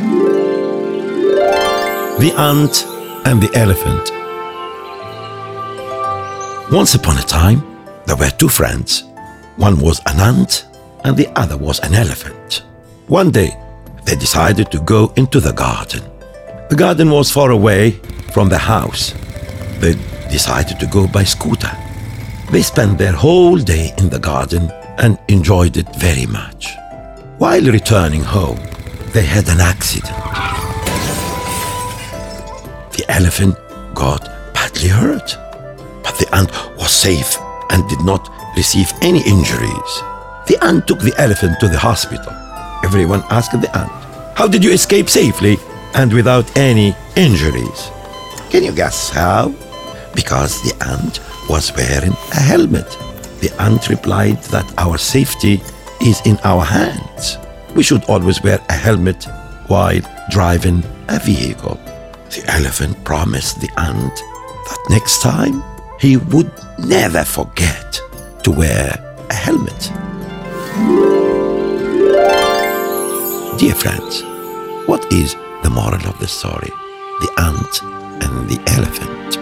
The Ant and the Elephant. Once upon a time, there were two friends. One was an ant and the other was an elephant. One day, they decided to go into the garden. The garden was far away from the house. They decided to go by scooter. They spent their whole day in the garden and enjoyed it very much. While returning home, they had an accident. The elephant got badly hurt, but the ant was safe and did not receive any injuries. The ant took the elephant to the hospital. Everyone asked the ant, "How did you escape safely and without any injuries?" Can you guess how? Because the ant was wearing a helmet. The ant replied that our safety is in our hands. We should always wear a helmet while driving a vehicle. The elephant promised the ant that next time he would never forget to wear a helmet. Dear friends, what is the moral of the story? The ant and the elephant.